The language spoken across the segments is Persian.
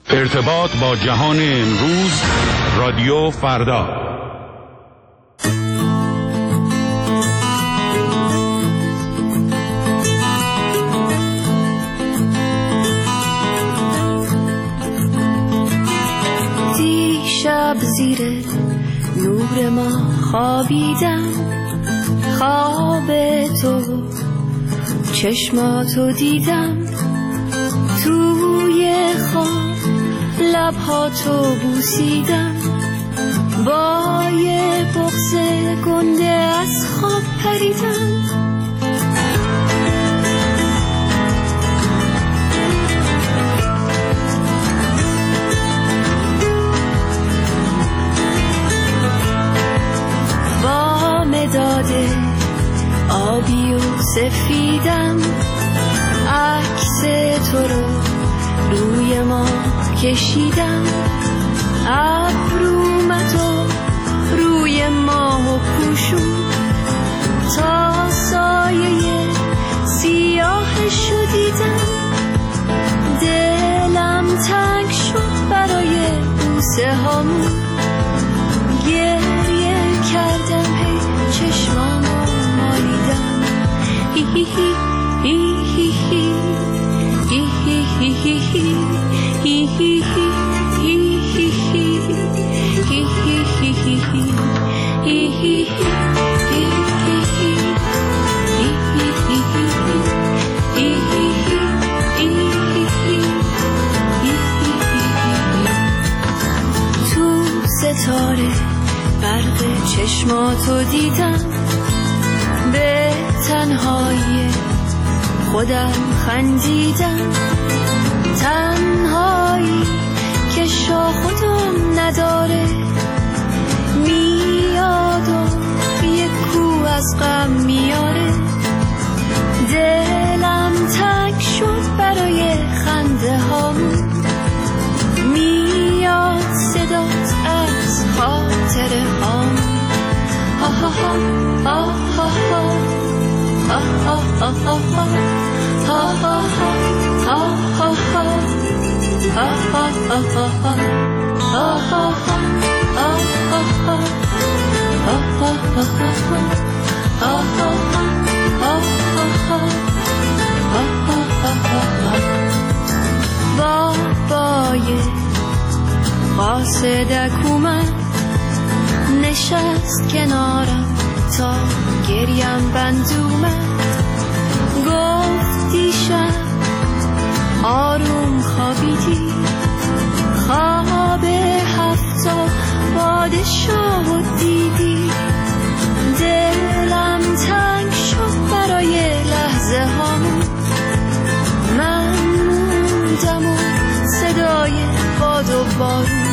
ارتباط با جهان امروز، رادیو فردا. دیشب زیر نور ما خوابیدم، خواب تو چشماتو دیدم، توی خواب لبهاتو بوسیدم، با یه بغض گنده از خواب پریدم. با مداد آبی و سفیدم، عکس تو رو روی ما کشیدم، ابرومتو روی ماه پوشون، تا سایه سیاهشو دیدم. دلم تنگ شد برای بوسه هامون، گریه کردم، هی چشمامو مالیدم. هی هی هی هی هی هی هی هی هی تو ستاره برق چشماتو دیدم، به تنهایی خودم خندیدم، تنهایی که شاخ و دم نداره، میاد و یک کو از غم میاره. دلم تنگ شد برای خنده هامون، میاد صدات از خاطر هامون. ها ها ها ها ها ها ها بابای قاصدک اومد، نشست کنارم تا گریم بند اومد، گفت دیشب آروم خوابیدی، خواب 7 پادشاه دیدی. دلم تنگ شد برای لحظه هامون، من موندم و صدای باد و بارون.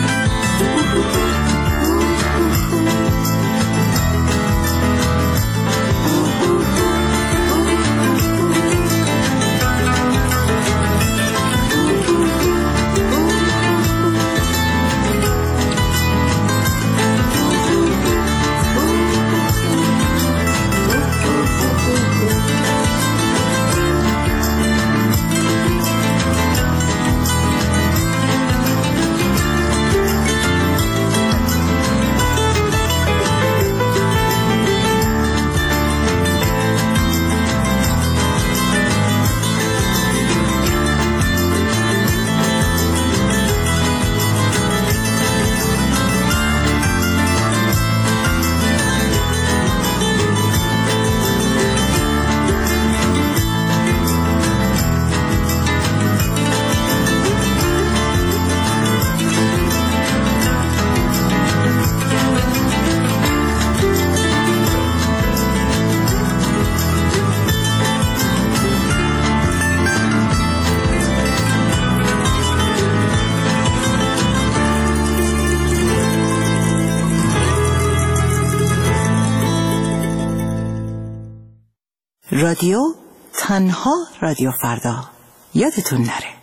رادیو تنها رادیو فردا، یادتون نره.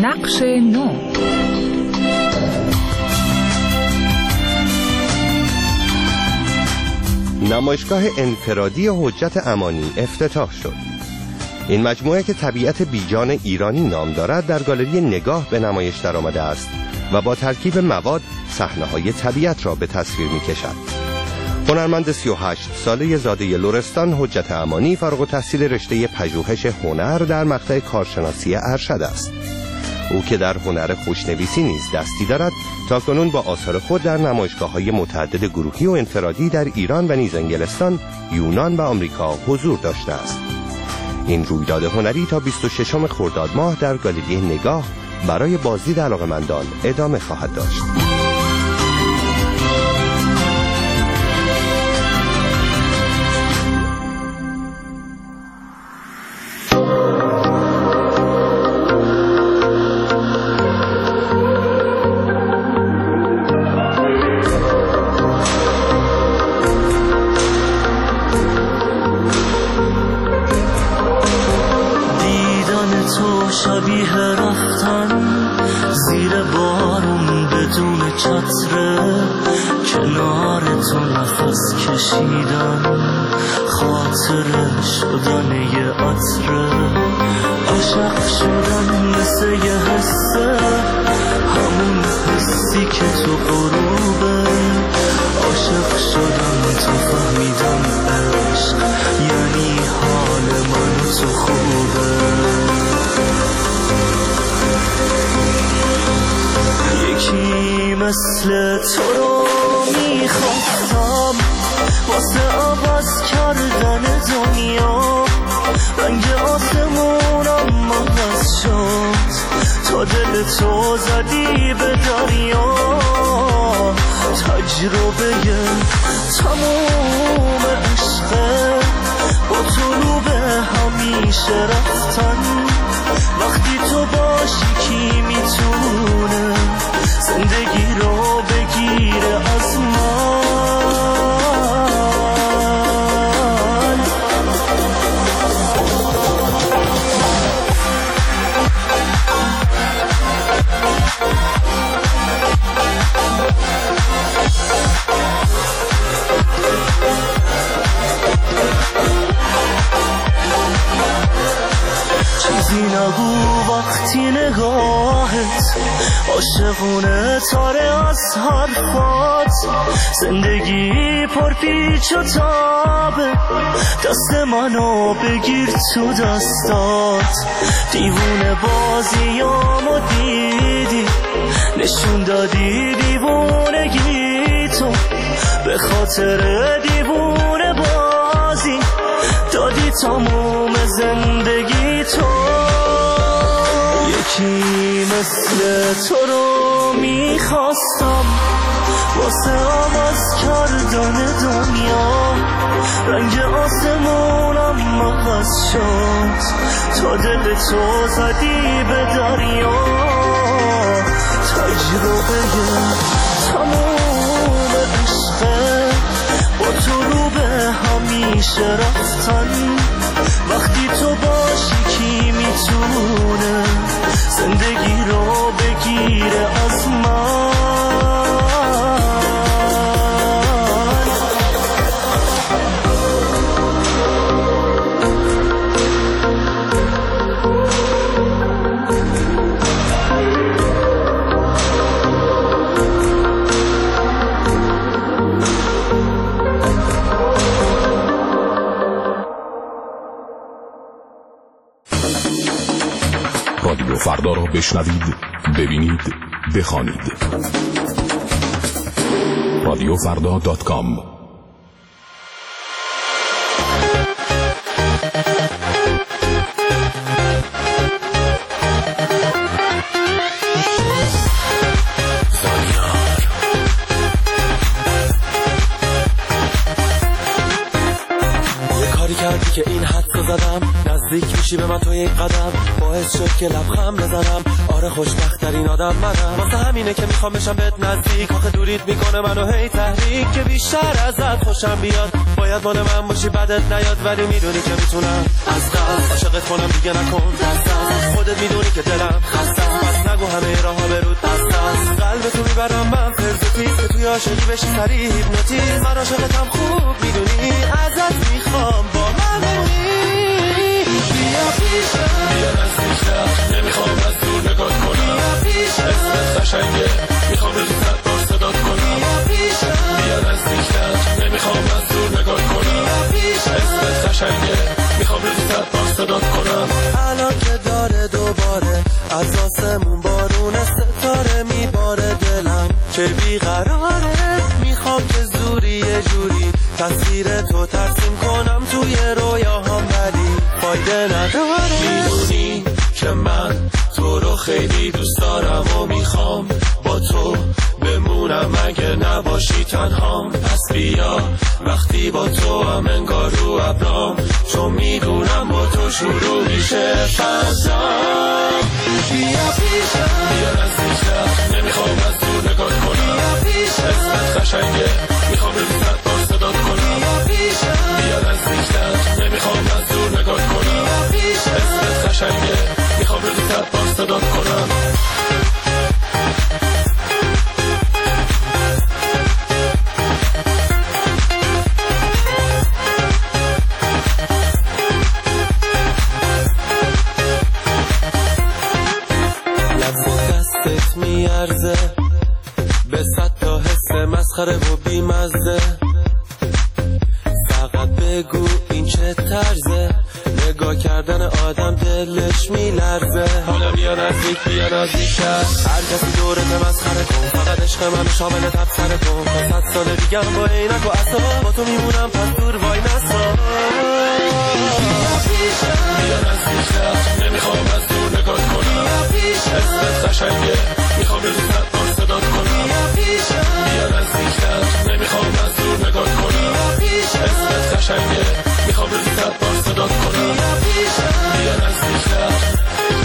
نقش نو. نمایشگاه انفرادی حجت امانی افتتاح شد. این مجموعه که طبیعت بیجان ایرانی نام دارد در گالری نگاه به نمایش در آمده است و با ترکیب مواد صحنه‌های طبیعت را به تصویر می‌کشد. هنرمند 38 ساله زاده لرستان حجت امانی فارغ التحصیل رشته پژوهش هنر در مقطع کارشناسی ارشد است. او که در هنر خوشنویسی نیز دستی دارد، تاکنون با آثار خود در نمایشگاه‌های متعدد گروهی و انفرادی در ایران و نیز انگلستان، یونان و آمریکا حضور داشته است. این رویداد هنری تا 26 خرداد ماه در گالری نگاه برای بازدید علاقه‌مندان ادامه خواهد داشت. شبیه رفتن زیر بارون بدون چتره، کنار تو نفس کشیدن، خاطره شدن یه عطره، عاشق شدن مثل یه حسه، همون حسی که تو غروبه، عاشق شدن تو فهمیدم عشق یعنی حال من تو خوبه. یکی مثل تو رو میخواستم واسه عوض کردن دنیا، رنگ آسمونم عوض شد تا دل تو زدی به دریا، تجربه تموم عشقه با تو رو به همیشه رفتن، وقتی تو باشی کی میتونه زندگی رو بگیره از من. چیزی نگو وقتی نگاهت عاشقونه تاره از حرفات، زندگی پر پیچ و تابه، دست منو بگیر تو دستات، دیوونه بازیامو دیدی، نشون دادی دیوونگی تو، به خاطر دیوونه بازی دادی تموم زندگی تو. یکی مثل تو رو میخواستم واسه عوض کردن دنیا، رنگ آسمونم عوض شد تا دل تو زدی به دریا، تجربه تموم عشقه با تو رو به همیشه رفتن، وقتی تو باشی کی میتونه زندگی رو بگیره از من. رادیو فردا را بشنوید، ببینید، بخوانید. radiofrda.com. که این حدسو زدم نزدیک میشی به من تو یک قدم، باعث شد که لبخند بزنم، آره خوشبخت ترین آدم منم، واسه همینه که میخوام بشم بهت نزدیک، آخه دوریت میکنه منو هی تحریک، که بیشتر ازت خوشم بیاد، باید مال من باشی بدت نیاد، ولی میدونی که میتونم از قلب عاشقت کنم، دیگه نکن دست، خودت میدونی که دلم خسته است، عاشقی بشی سریع هیپنوتیزم، من عاشقتم خوب میدونی، ازت میخوام با من بمونی. بیا پیشم، بیا نزدیکتر، نمیخوام از دور نگات کنم، بیا پیشم، اسمت قشنگه میخوام روزی 100 بار صدات کنم، بیا پیشم، بیا نزدیکتر، نمیخوام از دور نگات کنم، بیا پیشم، اسمت قشنگه میخوام روزی 100 بار صدات کنم. الان که داره دوباره از آسمون بارون ستاره میباره، دلم که بیقراره، میخوام که زوری یه جوری تصویر تو ترسیم کنم توی رویاهام، ولی فایده نداره. میدونی که من تو رو خیلی دوست دارم و میخوام با تو بمونم اگه نباشی تنهام. پس بیا وقتی با تو هم انگار رو ابرام، چون میدونم با تو شروع میشه فضا. بیا پیشم، بیا نزدیکتر، نمیخوام از دور نگات کنم، بیا پیشم، اسمت قشنگه میخوام روزی 100 بار صدات کنم، بیا پیشم، بیا نزدیکتر، نمیخوام از دور نگات کنم، بیا پیشم، اسمت قشنگه میخوام روزی 100 بار صدات کنم. میارزه به 100 تا حس مسخره و بیمزه، فقط بگو این چه طرزه، نگاه کردن آدم دلش میلرزه. حالا بیا نزدیک، بیا نزدیکتر، هر کسی دورت مسخره کن، فقط عشق من شامل تبصره کن، تا 100 سال دیگه هم با عینک و عصا با تو میمونم، پس دور وای نسا. بیا نزدیکتر، نمیخوام از دور نگات کنم، اسمت قشنگه میخوام روزی 100 بار صدات کنم، بیا نزدیکتر، نمیخوام از دور نگات کنم، اسمت قشنگه میخوام روزی 100 بار صدات کنم، بیا نزدیکتر.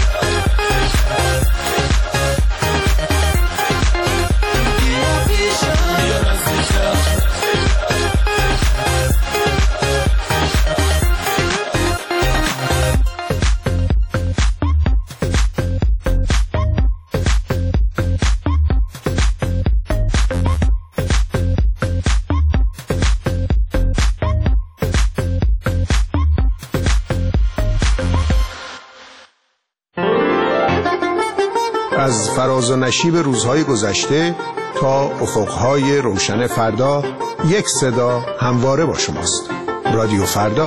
از فراز و نشیب روزهای گذشته تا افقهای روشن فردا، یک صدا همواره با شماست. رادیو فردا.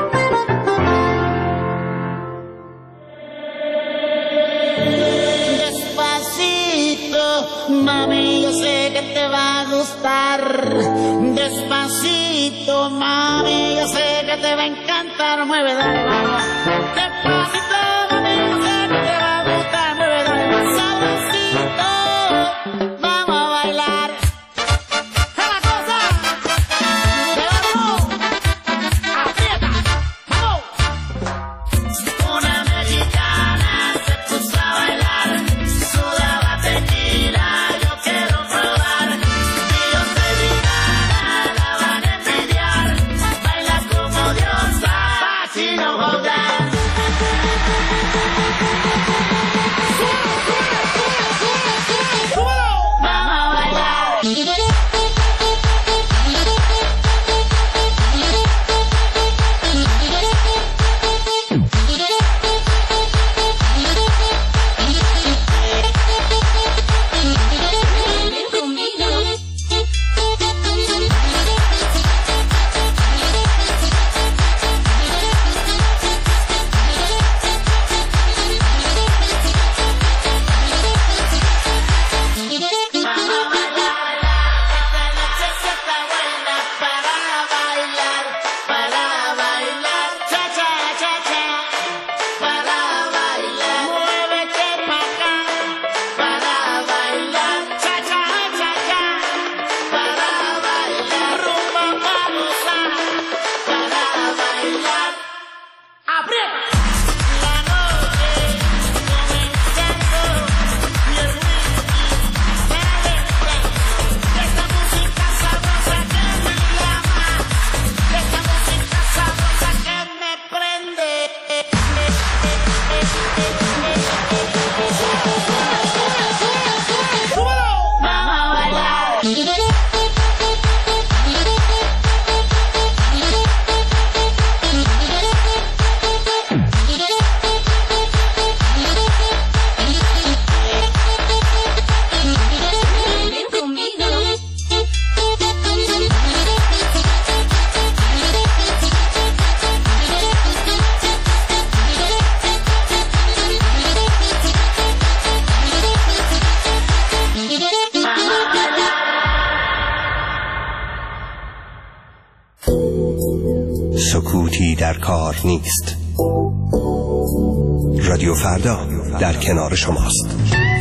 Mami, yo sé que te va a gustar. Despacito, mami, yo sé que te va a encantar. Mueve, dale, vamos. Despacito, mami, yo sé que te va a gustar. Mueve, dale, más suavecito. Vamos a bailar. ¡Es la cosa! ¡Llévatelo! ¡Aprieta! ¡Vamos! Una mexicana se puso a bailar. Sudaba tequila. Baila como diosa, si no jodas. در کار نیست. رادیو فردا در کنار شماست.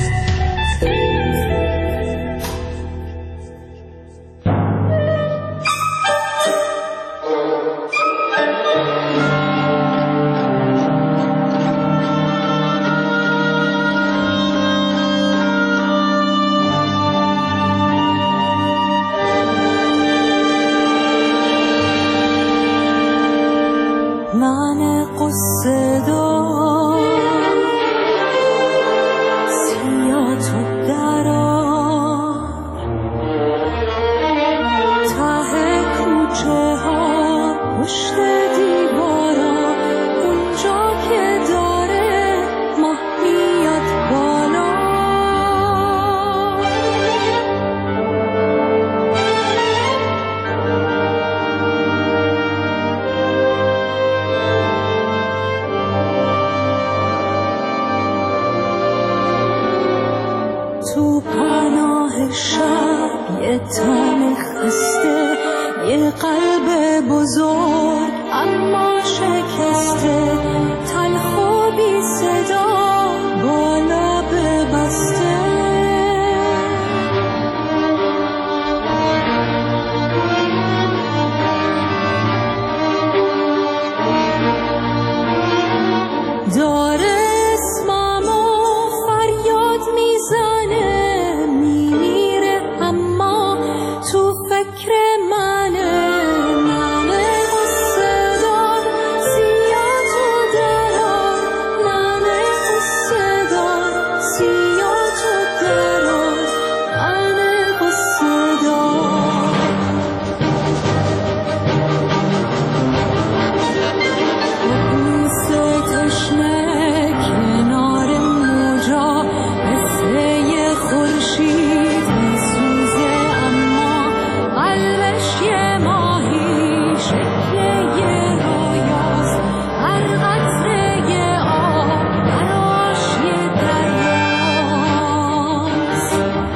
من قصه دار سیاه تو درار ته کوچه ها پشت دیوارا اونجا که داره ماه میاد بالا تو پناه شب یه تن خسته یه قلب بزرگ اما شکسته تلخ و بی صدا بالا ببسته داره اسممو فریاد میزنه میمیره اما تو فکر منه من قصه دار سیاه تو درار من قصه دار سیاه تو درار من قصه دار اقیانوس تشنه کنار موجا مثل یه خورشید میسوزه اما قلبش یه ماهی شکل یه رویاست هر قطره یه آب براش یه دریاست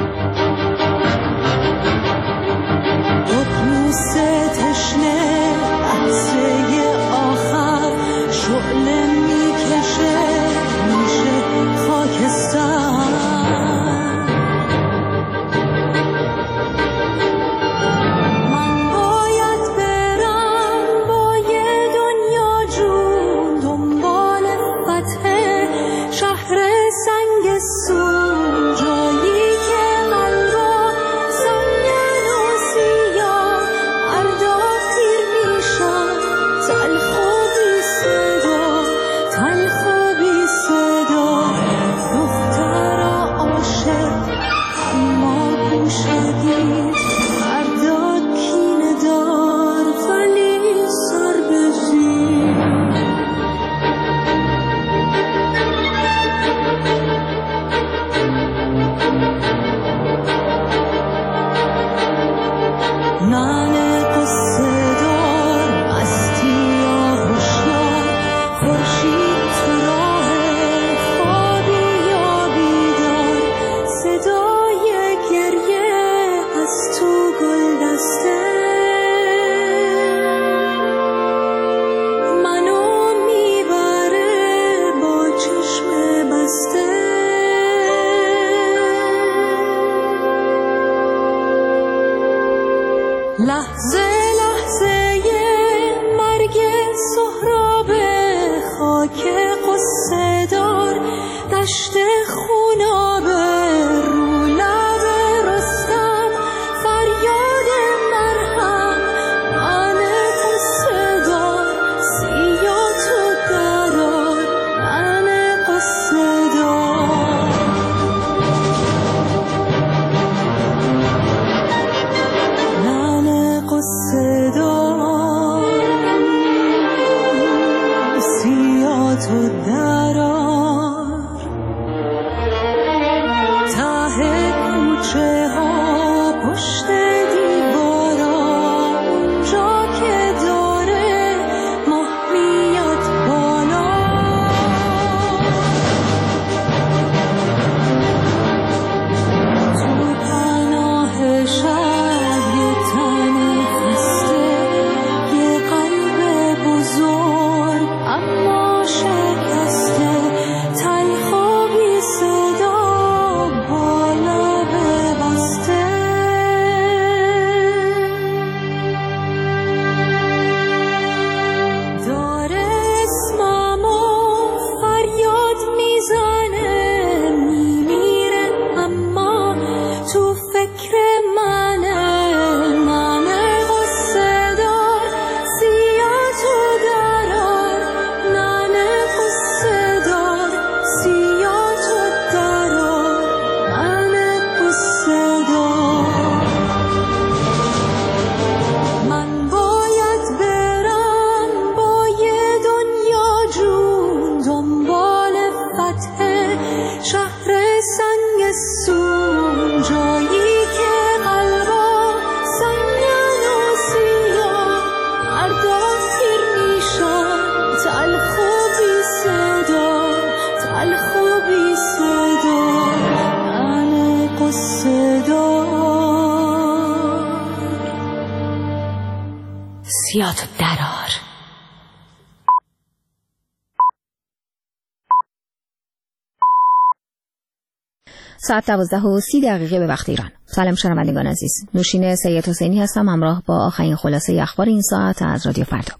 اقیانوس تشنه لحظه آخر شعله میکشه میشه خاکستر من باید برم با یه دنیا جون دنبال فتح شهر سنگستون جایی که قلبا سنگین و سیاه فردا پیر میشن تلخ و بی صدا تلخ و بی صدا دخترا عاشق اما گوشگیر فردا کینه دار ولی سر به زیر من قصه دار مستی یا هوشیار خورشید تو راه خوابی یا بیدار صدای گریه از تو گلدسته منو میبره با چشم بسته لحظه لحظه مرگ سهراب خاک قصه دار دشت خوناب رو لب رستم فریاد مرهم من قصه دار سیاه تو درار من قصه دار من قصه دار سیاه تو درار ته کوچه ها پشت دیوارا اونجا که داره ماه میاد بالا تو پناه شب یه تن خسته یه قلب بزرگ سنگ سون جایی که قلبا سنگن و سیاه هر دم تیر میشن تلخ و بی صدا تلخ و بی صدا یعنی قصه دار سیاتو درار. ساعت 12:30 به وقت ایران. سلام شنوندگان عزیز. نوشین سید حسینی هستم همراه با آخرین خلاصه اخبار این ساعت از رادیو فردا.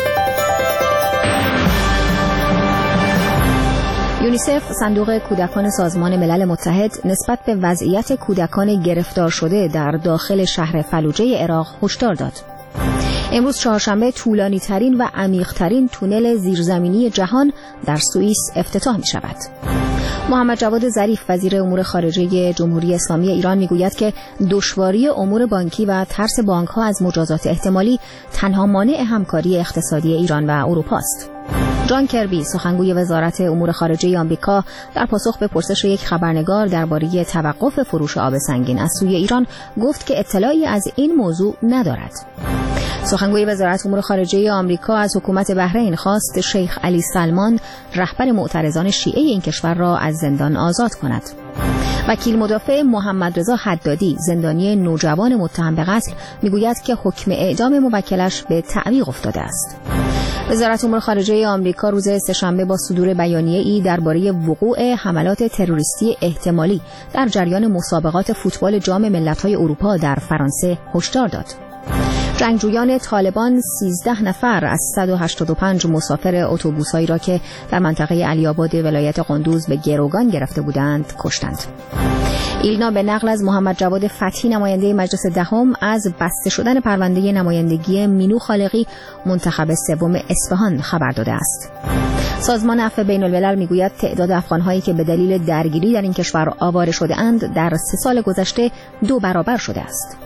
یونیسف صندوق کودکان سازمان ملل متحد نسبت به وضعیت کودکان گرفتار شده در داخل شهر فلوجه عراق هشدار داد. امروز چهارشنبه طولانی ترین و عمیق ترین تونل زیرزمینی جهان در سوئیس افتتاح می شود. محمد جواد ظریف وزیر امور خارجه جمهوری اسلامی ایران میگوید که دشواری امور بانکی و ترس بانک‌ها از مجازات احتمالی تنها مانع همکاری اقتصادی ایران و اروپا است. جان کربی سخنگوی وزارت امور خارجه آمریکا در پاسخ به پرسش یک خبرنگار درباره توقف فروش آب سنگین از سوی ایران گفت که اطلاعی از این موضوع ندارد. سخنگوی وزارت امور خارجه آمریکا از حکومت بحرین خواست شیخ علی سلمان رهبر معترضان شیعه این کشور را از زندان آزاد کند. وکیل مدافع محمد رضا حدادی زندانی نوجوان متهم به قتل میگوید که حکم اعدام موکلش به تعویق افتاده است. وزارت امور خارجه آمریکا روز سه‌شنبه با صدور بیانیه‌ای درباره وقوع حملات تروریستی احتمالی در جریان مسابقات فوتبال جام ملت‌های اروپا در فرانسه هشدار داد. جنگجویان طالبان 13 نفر از 185 مسافر اتوبوس‌هایی را که در منطقه علی‌آباد ولایت قندوز به گروگان گرفته بودند کشتند. ایلنا به نقل از محمد جواد فتحی نماینده مجلس دهم از بسته شدن پرونده نمایندگی مینو خالقی منتخب سوم اصفهان خبر داده است. سازمان عفو بین‌الملل میگوید تعداد افغان‌هایی که به دلیل درگیری در این کشور آواره شده اند در 3 سال گذشته 2 برابر شده است.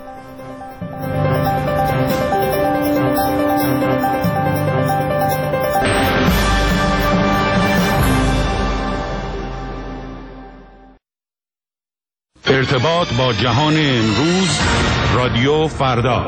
ارتباط با جهان امروز رادیو فردا.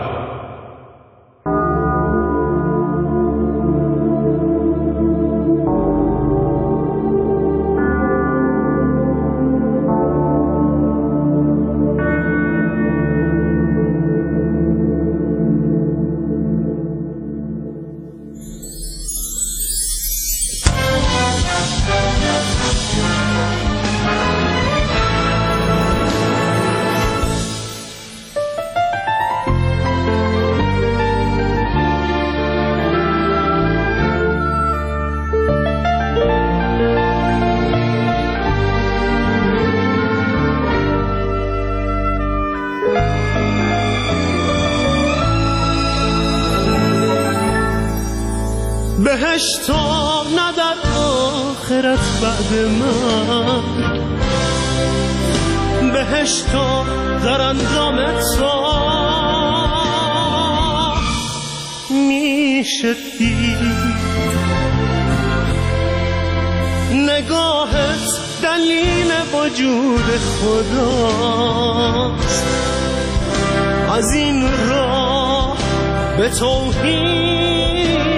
بهشت نه در آخرت بعد من بهشت در اندام تو میشه دید نگاهت دلیل وجود خداست از این راه به توحید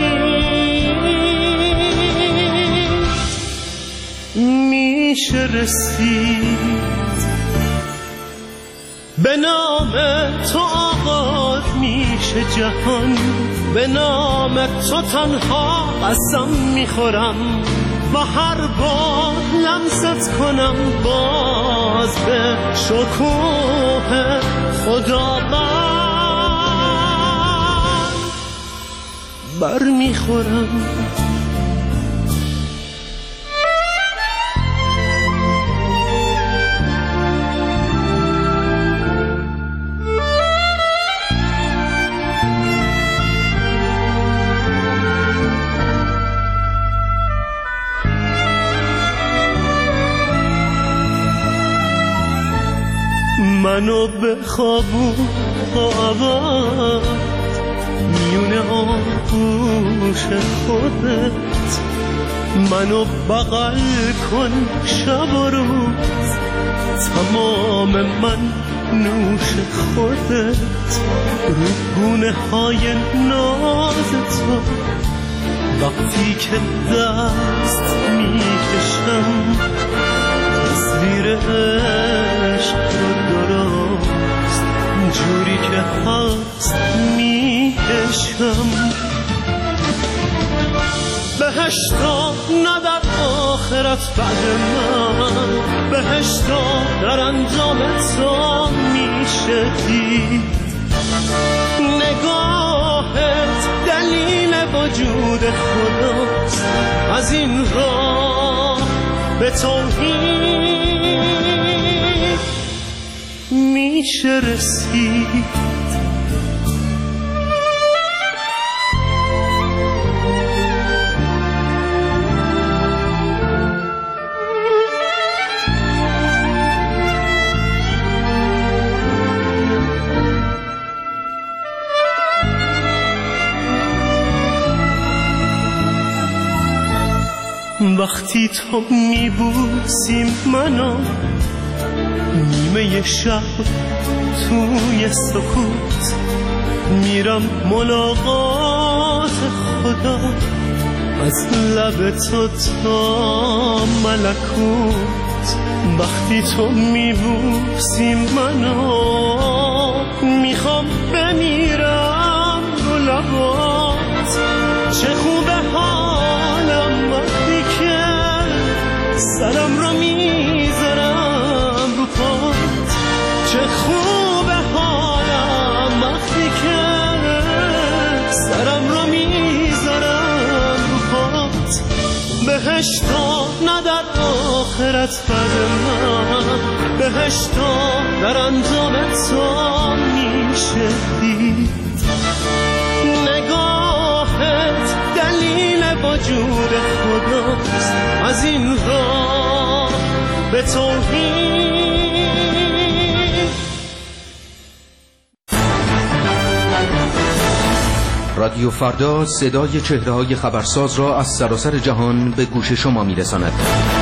میشه رسید به نام تو آغاز میشه جهان به نام تو تنها قسم میخورم و هر بار لمست کنم باز به شکوه خداوند بر میخورم. منو به خوابون آورد میونه آغوش خودت منو بغل کن شب و روز تمام من نوش خودت رو گونه های ناز تو وقتی که دست میکشم تصویر عشق رو درست جوری که هست میکشم بهشتا نه در آخرت بعد من بهشتا در انجام تو میشه دید نگاهت دلیل وجود خداست از این راه به توحید میشه رسید وقتی تو میبوسی منو نیمه شب توی سکوت میرم ملاقات خدا از لب تو تا ملکوت وقتی تو میبوسی منو میخوام بمیرم رو لبات چه خوبه حالم وقتی که سرم رو میذارم رو پات چه خوبه حالم وقتی که سرم رو میذارم رو پات بهشتا نه در آخرت بعد من بهشتا در انجام تو میشه دید نگاهت دلیل وجود خداست از این راه به توحید رادیو فردا صدای چهره‌های خبرساز را از سراسر جهان به گوش شما می‌رساند.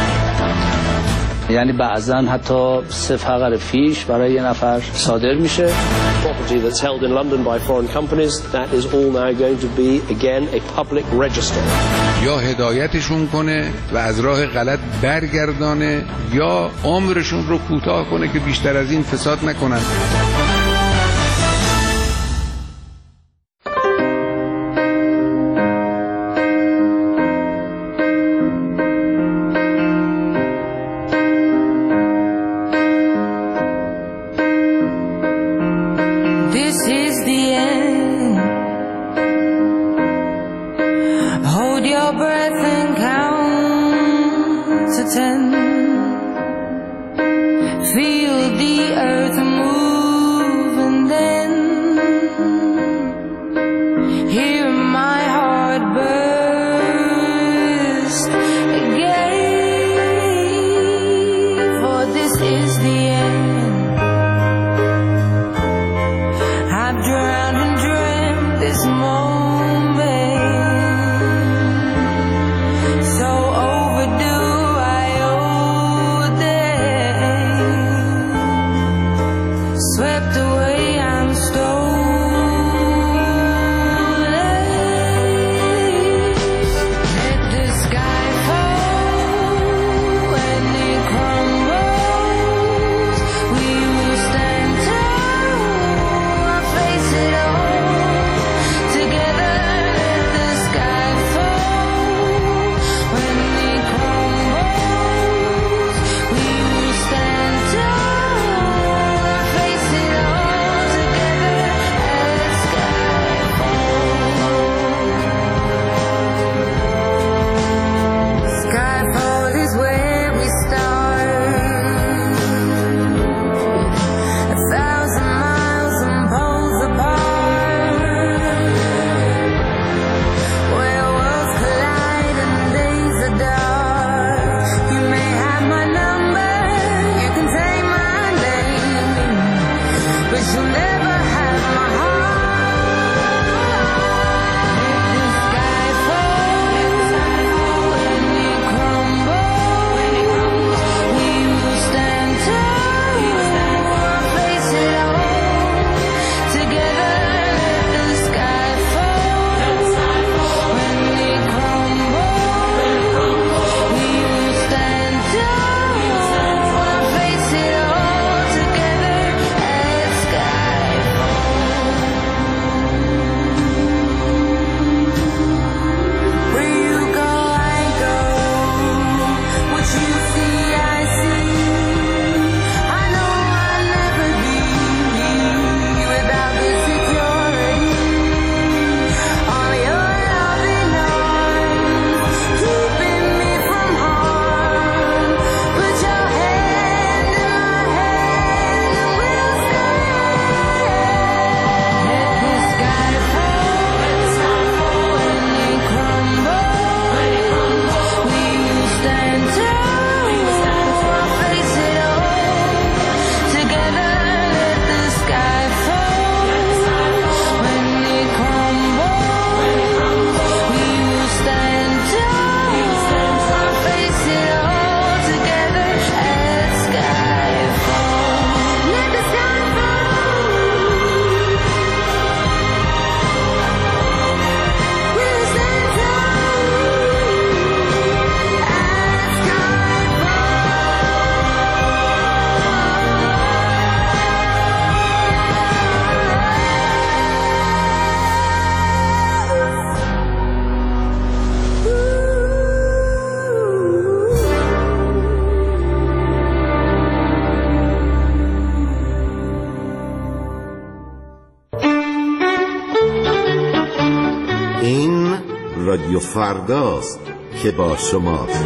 یعنی بعضاً حتی 3 فقر فیش برای یه نفر صادر میشه. Property that's held in London by foreign companies, that is all now going to be again a public register. یا هدایتشون کنه و از راه غلط برگردانه یا عمرشون رو کوتاه کنه که بیشتر از این فساد نکنن. رادیو فرداست که با شماست.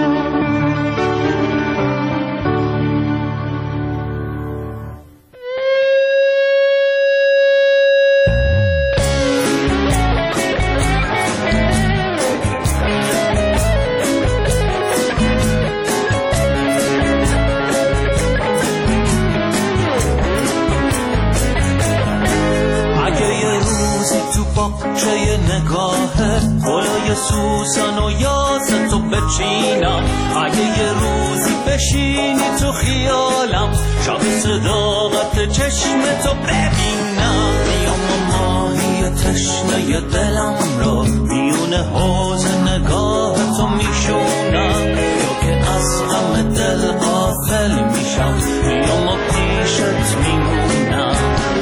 چه نگاهه گلای سوسن و یاس تو بچینم، اگه یه روزی بشینی تو خیالم، شب صداقت چشم تو ببینم، بیام ماهی تشنه دلم را میون حوض نگاه تو میشونم، یا که از غم دل غافل میشم، بیام پیشت میمونم.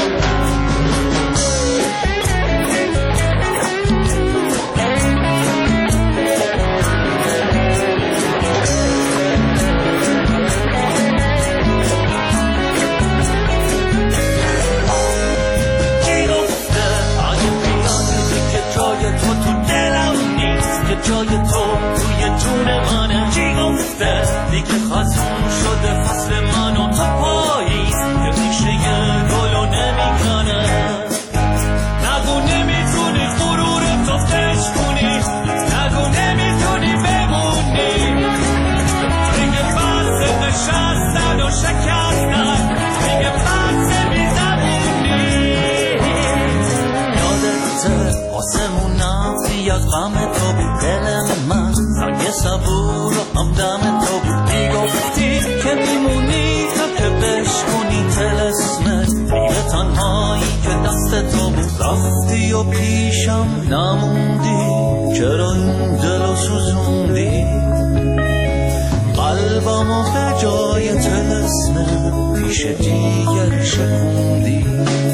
جای تو توی جون منه، چی گفته دیگه خزون شده فصل من و تو پاییز، که ریشه گلو نمیکنه، نگو نمیتونی غرور تو فش کنی، نگو نمیتونی بمونی، دیگه بحث نشستن و شکستن، دیگه بحث بیزبونی. یادت آسمونم از غم تو بود، دل من سنگ صبور و همدم تو بود، میگفتی که میمونی تا که بشکنی طلسمت، میره تنهایی که دست تو بود، رفتی و پیشم نموندی، چرا این دلو سوزوندی، قلبمو به جای طلسمت پیش دیگر شکوندی،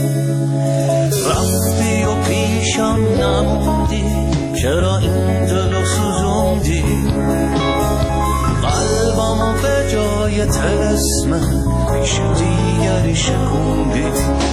رفتی و پیشم نموندی، چرا این دلو سوزوندی، قلبمو به جای طلسمت پیش دیگری شکوندی.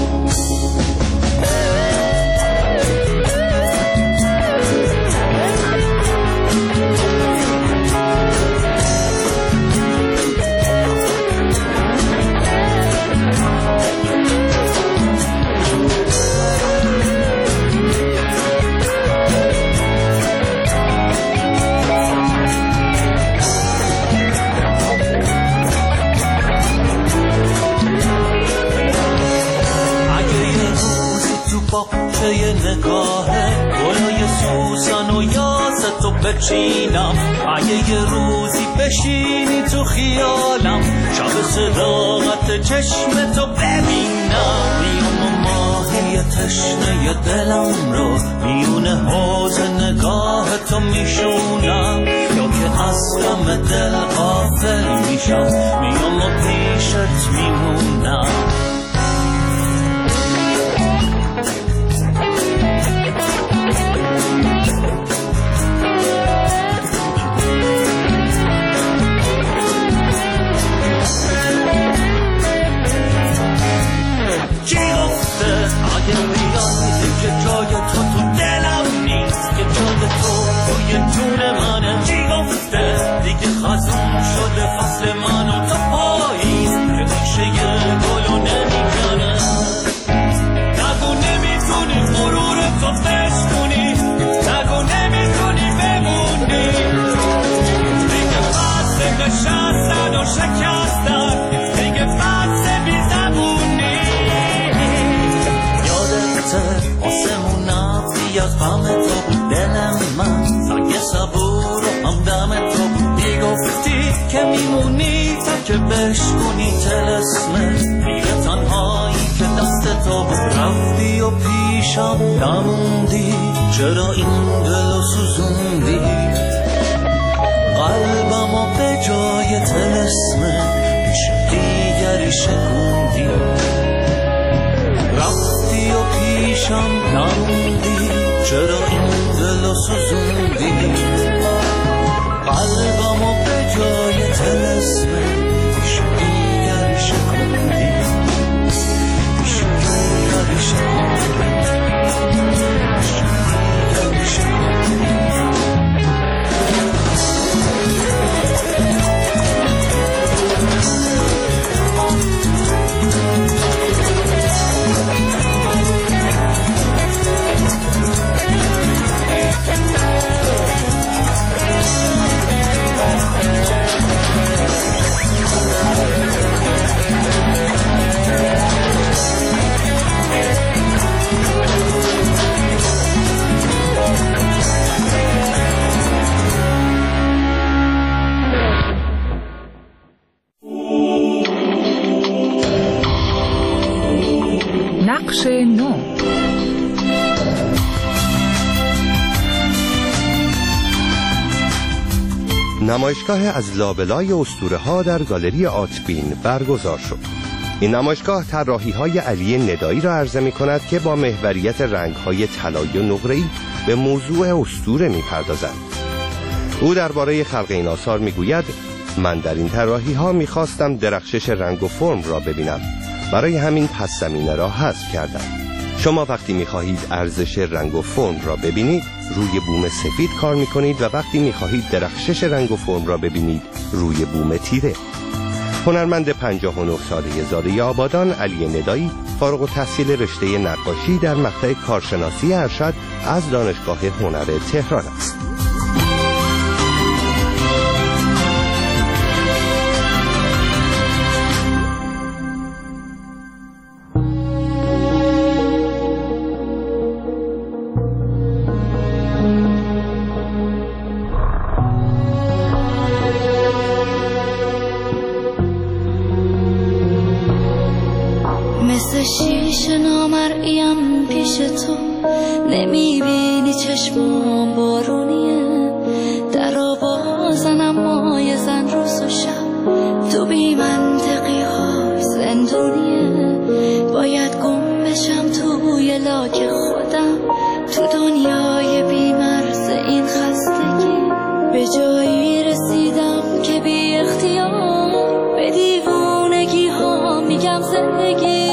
چه نگاهه گلای سوسن و یاس تو بچینم، اگه یه روزی بشینی تو خیالم، شب صداقت چشم تو ببینم، بیام ماهی تشنه دلم رو میون حوض نگاه تو میشونم، یا که از غم دل غافل میشم، میام و پیشت میمونم. چی گفته اگه بیایی که جای تو تو دلم نیست، که جای تو توی جون منه، چی گفته دیگه خزون شده فصل من و تو پاییز، که ریشه گلو نمیکنه، نگو نمیتونی غرور تو فش کنی، نگو نمیتونی بمونی، دیگه بحث نشستن و شکستن، دیگه بحث بیزبونی. آسمونم از غم تو بود، دل من سنگ صبور و همدم تو بود، میگفتی که میمونی تا که بشکنی طلسمت، میره تنهایی که دست تو بود، رفتی و پیشم نموندی، چرا این دلو سوزوندی، قلبمو به جای طلسمت پیش دیگری شکوندی، رفتی و پیشم نموندی، چرا این دلو سوزوندی، قلبمو به جای طلسمت پیش دیگری شکوندی، پیش دیگری شکوندی، پیش دیگری شکوندی. بخش نو. نمایشگاه از لابلای اسطوره‌ها در گالری آتبین برگزار شد. این نمایشگاه طراحی‌های علی ندایی را عرضه می‌کند که با محوریت رنگ‌های طلایی و نقره‌ای به موضوع اسطوره می‌پردازد. او درباره خلق این آثار می‌گوید: من در این طراحی‌ها می‌خواستم درخشش رنگ و فرم را ببینم. برای همین پس زمینه را حذف کردم. شما وقتی می‌خواهید ارزش رنگ و فرم را ببینید، روی بوم سفید کار می‌کنید و وقتی می‌خواهید درخشش رنگ و فرم را ببینید، روی بوم تیره. هنرمند 59 ساله زاده آبادان علی ندایی فارغ التحصیل رشته نقاشی در مقطع کارشناسی ارشد از دانشگاه هنر تهران است. شیشه نامرئیم پیش تو، نمیبینی چشمام بارونیه، در بازنم مای زن روز و شب، تو بی منطقی های زندونیه، باید گم بشم توی لاک خودم، تو دنیای بی مرز این خستگی، به جایی رسیدم که بی اختیار به دیوونگی ها میگم زندگی.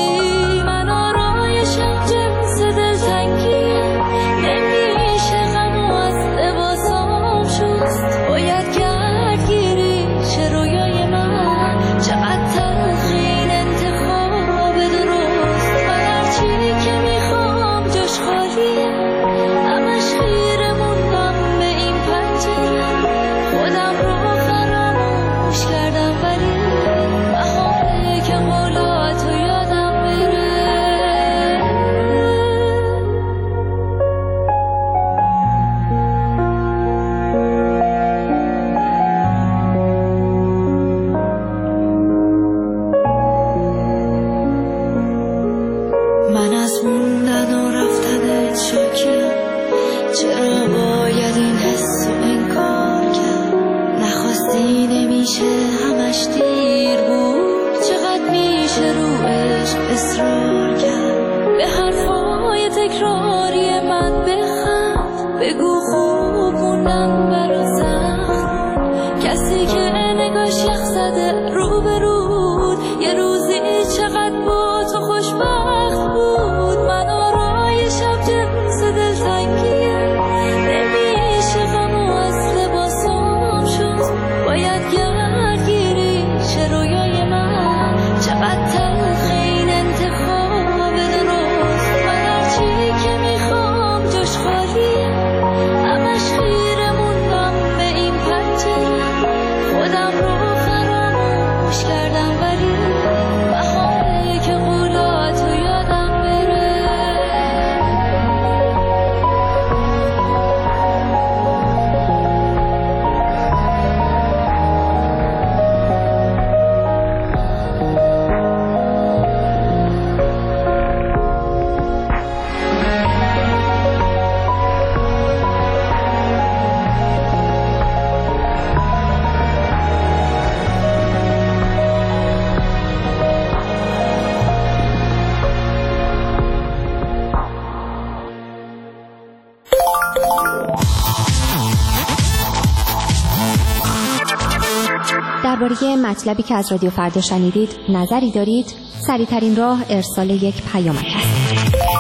درباره مطلبی که از رادیو فردا شنیدید نظری دارید؟ سریع‌ترین راه ارسال یک پیامک است.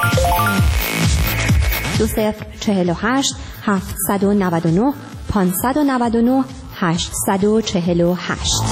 2048 799 599 848.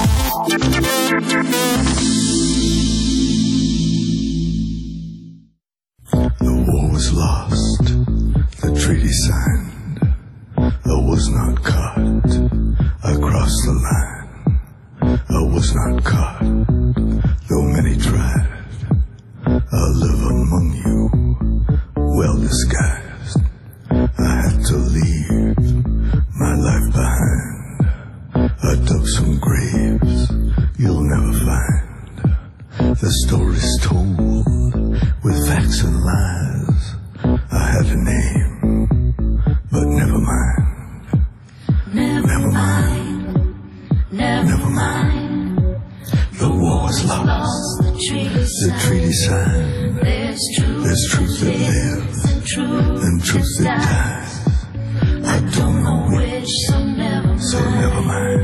The war was lost, the treaty signed, I was not caught, I crossed the line. I was not caught, though many tried. I live among you, well disguised. I had to leave my life behind. I dug some graves you'll never find. The story's told with facts and lies. I had a name, but never mind. Never mind. Never mind. The war was lost. The treaty signed. There's truth that lives and truth that dies. I don't know which, so never mind.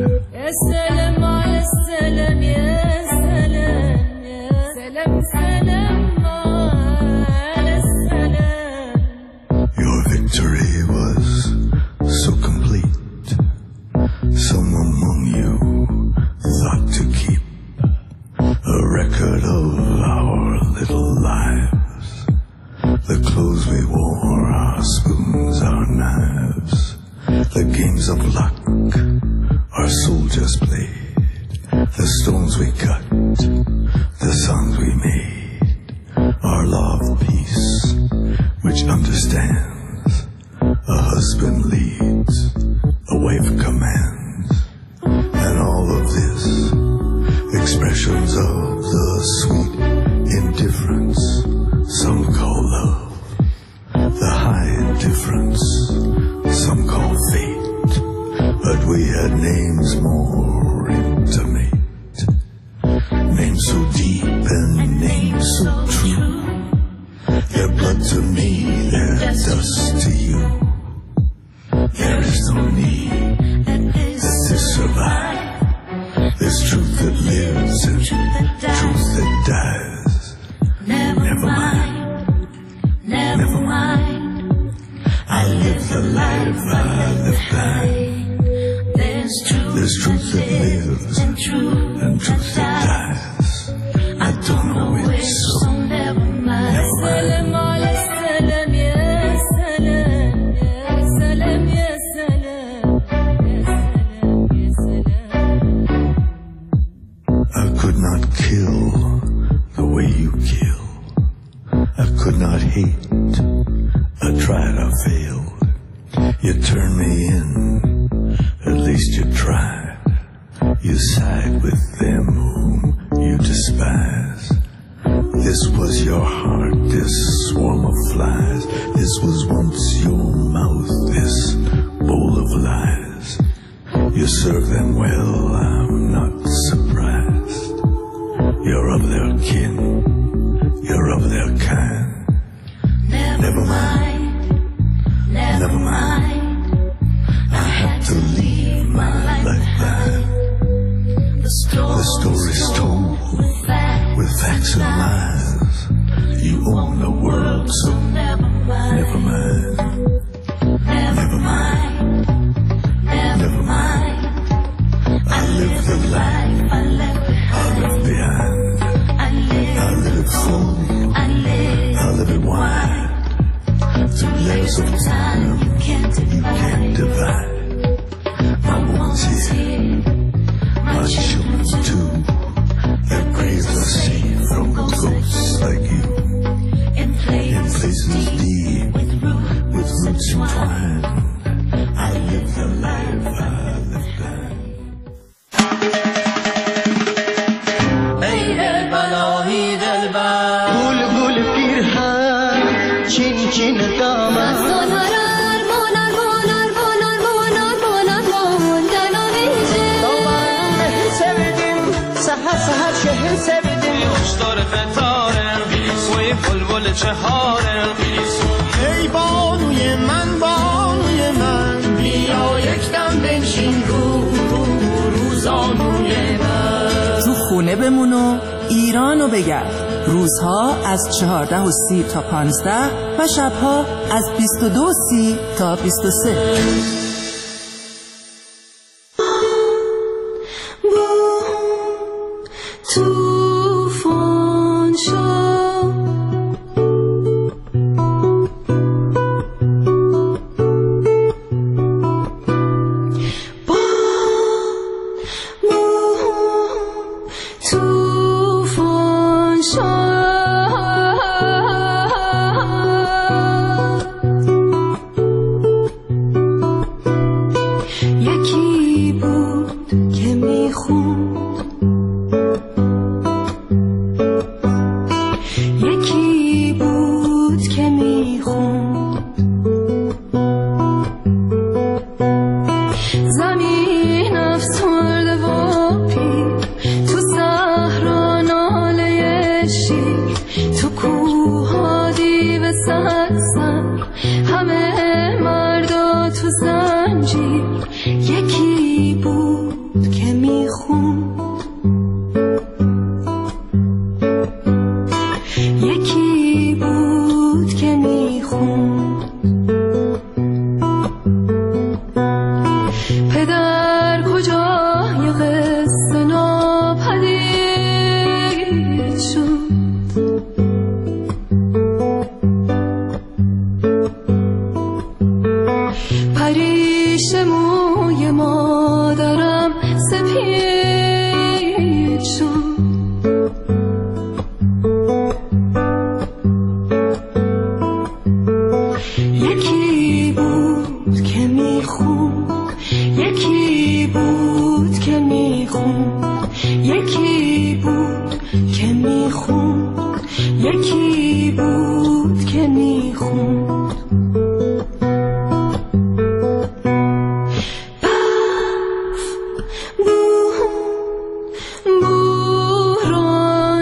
Your victory was so complete. Some among you thought to keep a record of our little lives. The clothes we wore, our spoons, our knives, the games of luck our soldiers played, the stones we cut, the songs we made, our law of peace, which understands a husband leads, a wife commands, and all of this, expressions of the sweet indifference some call love, the high indifference some call fate. But we had names more intimate, names so deep and names so true. Their blood to me, their dust to you. There is no need that this survive. There's truth that lives and truth that dies. Never mind. Never mind. I live the life I live dying. There's truth that lives and truth that dies. I don't know which, so never mind. I could not kill the way you kill. I could not hate. I tried, I failed. You turned me in. At least you tried. You side with them whom you despise. This was your heart, this swarm of flies. This was once your mouth, this bowl of lies. You serve them well, I'm not surprised. You're of their kin, you're of their kind. Never mind. Never mind. I had to leave my life behind. The story's told with facts and lies. You own the world, so never mind. Never mind. Never mind. I live the life I left behind. I live it full. I live it wide. Through layers of time you can't divide. My woman's here, my children too. Their graves are safe from ghosts like you. In places deep, with roots entwined. I live the life I live dying. Hey Balahi Dalbar, Gul Gul Pirhan, Chin Chin Dama. شهر سبدیم خوشدار فتارم سوی بلبل چهارم ای بانوی من بیا یک دم بنشین روزانوی من تو خونه بمون و ایرانو بگرد. روزها از 14:30 تا 15 و شبها از 22:30 تا 23.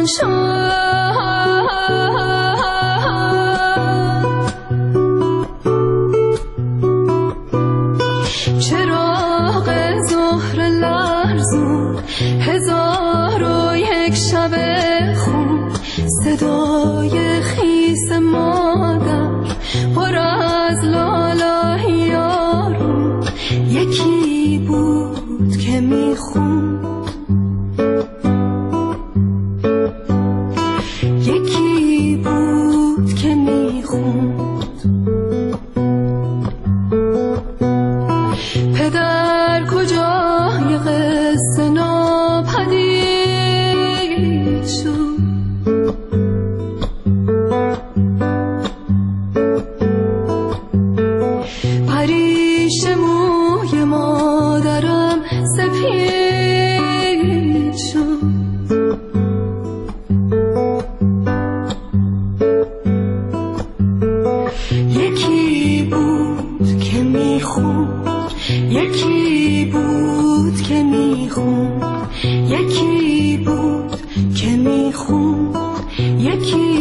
جان چراغ ظهر لرزون 1001 شب خون صدای خیس مادر پر از لالای یارون یکی بود که میخوند یکی بود که میخوند پدر کجای قصه ناپدید شد پریش موی مادرم سپید شد یکی بود که میخوند یکی بود که میخوند یکی بود که میخوند یکی